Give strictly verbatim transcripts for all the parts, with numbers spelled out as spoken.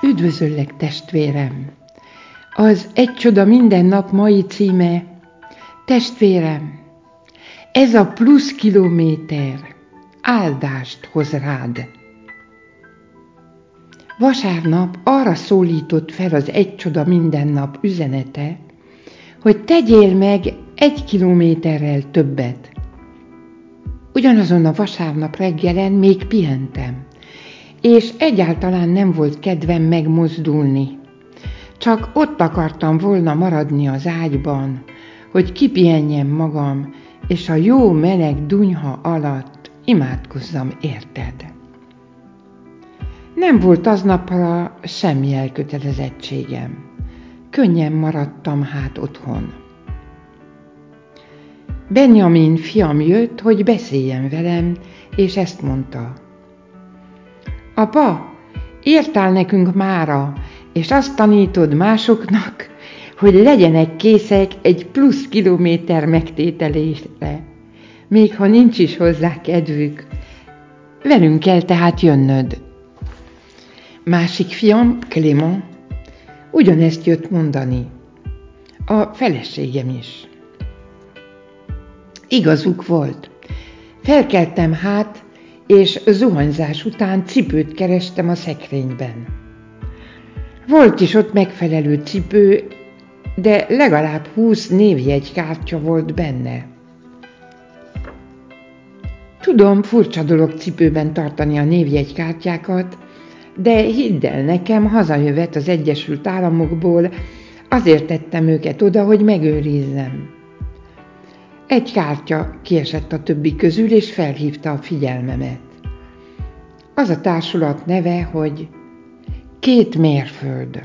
Üdvözöllek, testvérem! Az Egy csoda minden nap mai címe: testvérem, ez a plusz kilométer áldást hoz rád. Vasárnap arra szólított fel az Egy csoda minden nap üzenete, hogy tegyél meg egy kilométerrel többet. Ugyanazon a vasárnap reggelen még pihentem, és egyáltalán nem volt kedvem megmozdulni. Csak ott akartam volna maradni az ágyban, hogy kipihenjem magam, és a jó meleg dunyha alatt imádkozzam, érted? Nem volt aznapra semmi elkötelezettségem. Könnyen maradtam hát otthon. Benjamin fiam jött, hogy beszéljen velem, és ezt mondta: Apa, írtál nekünk mára, és azt tanítod másoknak, hogy legyenek készek egy plusz kilométer megtételésre, még ha nincs is hozzá kedvük. Velünk kell tehát jönnöd. Másik fiam, Clément, ugyanezt jött mondani. A feleségem is. Igazuk volt. Felkeltem hát, és zuhanyzás után cipőt kerestem a szekrényben. Volt is ott megfelelő cipő, de legalább húsz névjegykártya volt benne. Tudom, furcsa dolog cipőben tartani a névjegykártyákat, de hidd el nekem, hazajövet az Egyesült Államokból, azért tettem őket oda, hogy megőrizzem. Egy kártya kiesett a többi közül, és felhívta a figyelmemet. Az a társulat neve, hogy Két mérföld.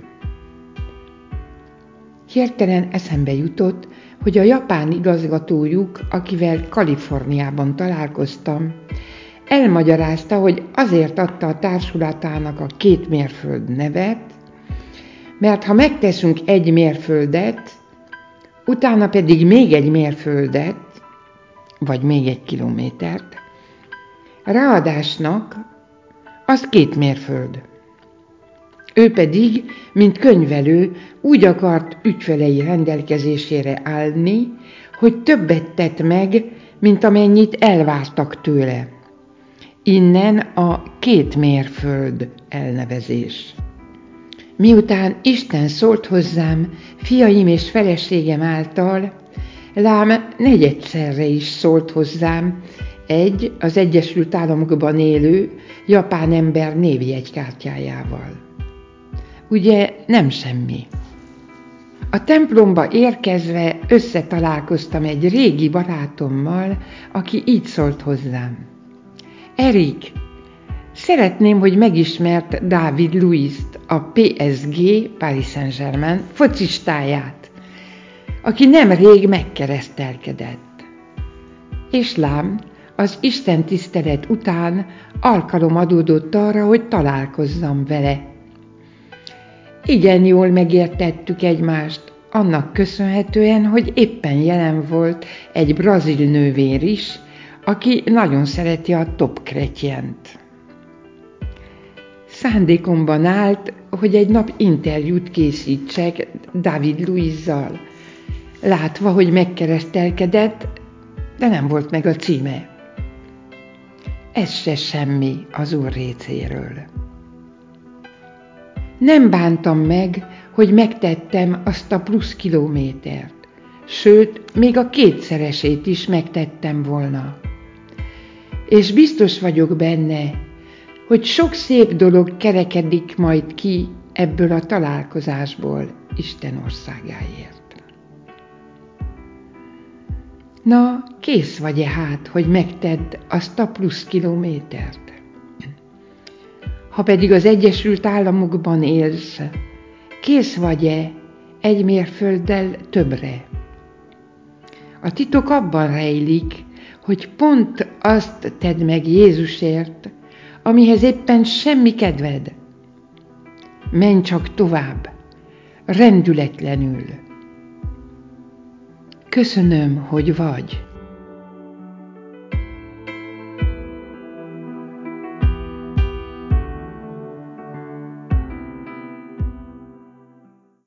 Hirtelen eszembe jutott, hogy a japán igazgatójuk, akivel Kaliforniában találkoztam, elmagyarázta, hogy azért adta a társulatának a Két mérföld nevet, mert ha megteszünk egy mérföldet, utána pedig még egy mérföldet, vagy még egy kilométert, ráadásnak az két mérföld. Ő pedig, mint könyvelő, úgy akart ügyfelei rendelkezésére állni, hogy többet tett meg, mint amennyit elvártak tőle. Innen a két mérföld elnevezés. Miután Isten szólt hozzám fiaim és feleségem által, lám negyedszerre is szólt hozzám egy az Egyesült Államokban élő japán ember névjegykártyájával. Ugye nem semmi. A templomba érkezve összetalálkoztam egy régi barátommal, aki így szólt hozzám. Erik, szeretném, hogy megismert David Luizt, a pé es gé, Paris Saint-Germain focistáját, aki nemrég megkeresztelkedett. És lám, az Isten tisztelet után alkalom adódott arra, hogy találkozzam vele. Igen jól megértettük egymást, annak köszönhetően, hogy éppen jelen volt egy brazil nővér is, aki nagyon szereti a Top Chrétient. Szándékomban állt, hogy egy nap interjút készítsek David Luizzal, látva, hogy megkeresztelkedett, de nem volt meg a címe. Ez se semmi az Úr részéről. Nem bántam meg, hogy megtettem azt a plusz kilométert, sőt, még a kétszeresét is megtettem volna. És biztos vagyok benne, hogy sok szép dolog kerekedik majd ki ebből a találkozásból Isten országáért. Na, kész vagy-e hát, hogy megtedd azt a plusz kilométert? Ha pedig az Egyesült Államokban élsz, kész vagy-e egy mérfölddel többre? A titok abban rejlik, hogy pont azt tedd meg Jézusért, amihez éppen semmi kedved. Menj csak tovább, rendületlenül. Köszönöm, hogy vagy.